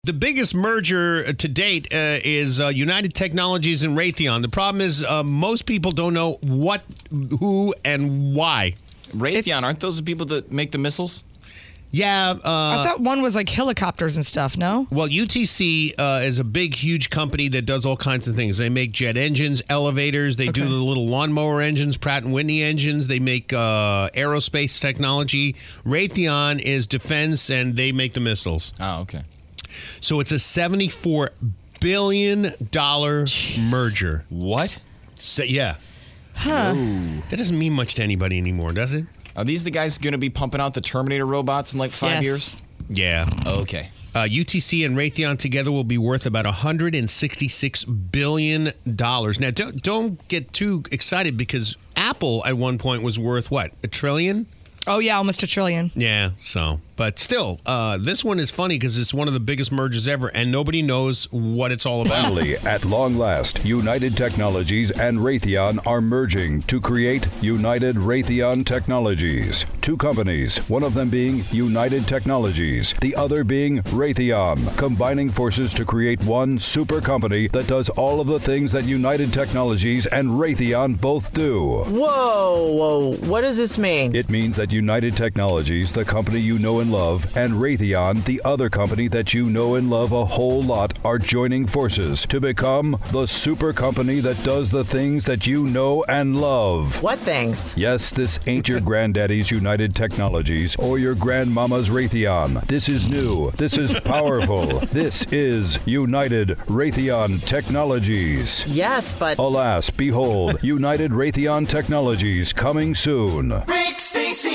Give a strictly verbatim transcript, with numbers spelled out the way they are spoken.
The biggest merger to date uh, is uh, United Technologies and Raytheon. The problem is uh, most people don't know what, who, and why. Raytheon, It's- aren't those the people that make the missiles? Yeah. Uh, I thought one was like helicopters and stuff, no? Well, U T C uh, is a big, huge company that does all kinds of things. They make jet engines, elevators. They do Okay. the little lawnmower engines, Pratt and Whitney engines. They make uh, aerospace technology. Raytheon is defense, and they make the missiles. Oh, okay. So it's a seventy-four billion dollars merger. What? So, yeah. Huh. That doesn't mean much to anybody anymore, does it? Are these the guys going to be pumping out the Terminator robots in like five Yes. years? Yeah. Okay. Uh, U T C and Raytheon together will be worth about one hundred sixty-six billion dollars. Now, don't, don't get too excited because Apple at one point was worth, what, a trillion? Oh, yeah, almost a trillion. Yeah, so. But still, uh, this one is funny because it's one of the biggest mergers ever, and nobody knows what it's all about. Finally, at long last, United Technologies and Raytheon are merging to create United Raytheon Technologies. Two companies, one of them being United Technologies, the other being Raytheon, combining forces to create one super company that does all of the things that United Technologies and Raytheon both do. Whoa, whoa, what does this mean? It means that United Technologies, the company you know and love, and Raytheon, the other company that you know and love a whole lot, are joining forces to become the super company that does the things that you know and love. What things? Yes, this ain't your granddaddy's United Technologies or your grandmama's Raytheon. This is new. This is powerful. This is United Raytheon Technologies. Yes, but... Alas, behold, United Raytheon Technologies coming soon. Rick Stacy